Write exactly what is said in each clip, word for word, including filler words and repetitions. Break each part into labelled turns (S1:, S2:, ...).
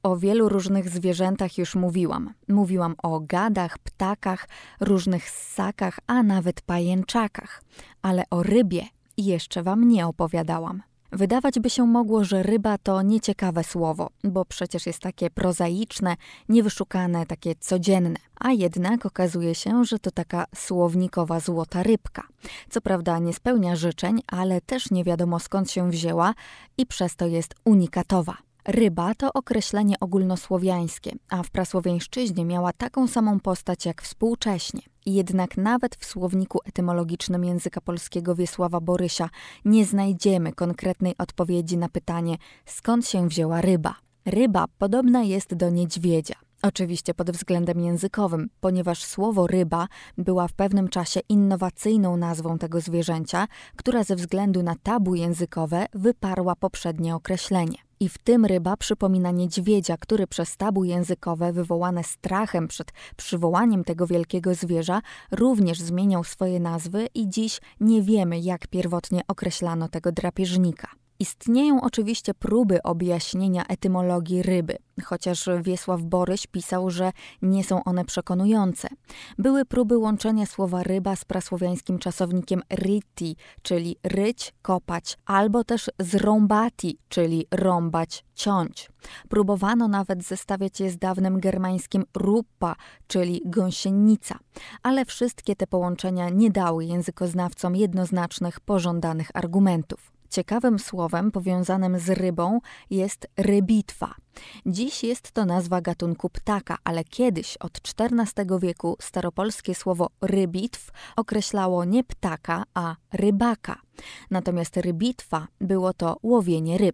S1: O wielu różnych zwierzętach już mówiłam. Mówiłam o gadach, ptakach, różnych ssakach, a nawet pajęczakach. Ale o rybie jeszcze wam nie opowiadałam. Wydawać by się mogło, że ryba to nieciekawe słowo, bo przecież jest takie prozaiczne, niewyszukane, takie codzienne. A jednak okazuje się, że to taka słownikowa złota rybka. Co prawda nie spełnia życzeń, ale też nie wiadomo skąd się wzięła i przez to jest unikatowa. Ryba to określenie ogólnosłowiańskie, a w prasłowiańszczyźnie miała taką samą postać jak współcześnie. Jednak nawet w słowniku etymologicznym języka polskiego Wiesława Borysia nie znajdziemy konkretnej odpowiedzi na pytanie, skąd się wzięła ryba. Ryba podobna jest do niedźwiedzia. Oczywiście pod względem językowym, ponieważ słowo ryba była w pewnym czasie innowacyjną nazwą tego zwierzęcia, która ze względu na tabu językowe wyparła poprzednie określenie. I w tym ryba przypomina niedźwiedzia, który przez tabu językowe wywołane strachem przed przywołaniem tego wielkiego zwierza również zmieniał swoje nazwy i dziś nie wiemy, jak pierwotnie określano tego drapieżnika. Istnieją oczywiście próby objaśnienia etymologii ryby, chociaż Wiesław Boryś pisał, że nie są one przekonujące. Były próby łączenia słowa ryba z prasłowiańskim czasownikiem riti, czyli ryć, kopać, albo też z rąbati, czyli rąbać, ciąć. Próbowano nawet zestawiać je z dawnym germańskim ruppa, czyli gąsienica, ale wszystkie te połączenia nie dały językoznawcom jednoznacznych, pożądanych argumentów. Ciekawym słowem powiązanym z rybą jest rybitwa. Dziś jest to nazwa gatunku ptaka, ale kiedyś od czternastego wieku staropolskie słowo rybitw określało nie ptaka, a rybaka. Natomiast rybitwa było to łowienie ryb.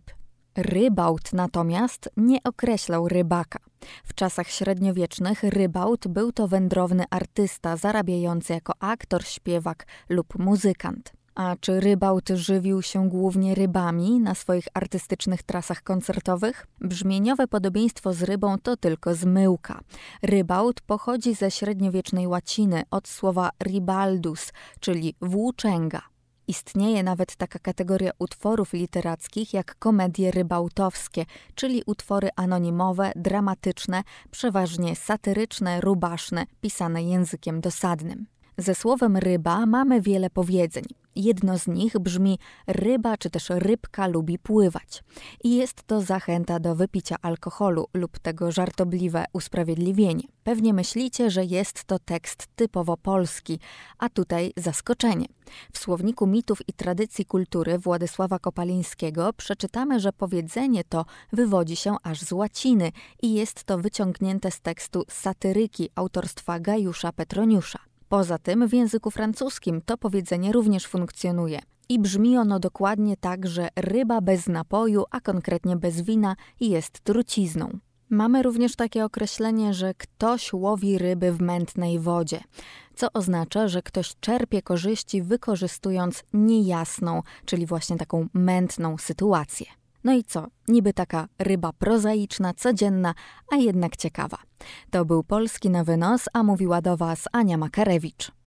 S1: Rybałt natomiast nie określał rybaka. W czasach średniowiecznych rybałt był to wędrowny artysta zarabiający jako aktor, śpiewak lub muzykant. A czy rybałt żywił się głównie rybami na swoich artystycznych trasach koncertowych? Brzmieniowe podobieństwo z rybą to tylko zmyłka. Rybałt pochodzi ze średniowiecznej łaciny od słowa ribaldus, czyli włóczęga. Istnieje nawet taka kategoria utworów literackich jak komedie rybałtowskie, czyli utwory anonimowe, dramatyczne, przeważnie satyryczne, rubaszne, pisane językiem dosadnym. Ze słowem ryba mamy wiele powiedzeń. Jedno z nich brzmi ryba czy też rybka lubi pływać. I jest to zachęta do wypicia alkoholu lub tego żartobliwe usprawiedliwienie. Pewnie myślicie, że jest to tekst typowo polski, a tutaj zaskoczenie. W słowniku mitów i tradycji kultury Władysława Kopalińskiego przeczytamy, że powiedzenie to wywodzi się aż z łaciny i jest to wyciągnięte z tekstu satyryki autorstwa Gajusza Petroniusza. Poza tym w języku francuskim to powiedzenie również funkcjonuje i brzmi ono dokładnie tak, że ryba bez napoju, a konkretnie bez wina, jest trucizną. Mamy również takie określenie, że ktoś łowi ryby w mętnej wodzie, co oznacza, że ktoś czerpie korzyści wykorzystując niejasną, czyli właśnie taką mętną sytuację. No i co? Niby taka ryba prozaiczna, codzienna, a jednak ciekawa. To był Polski na wynos, a mówiła do Was Ania Makarewicz.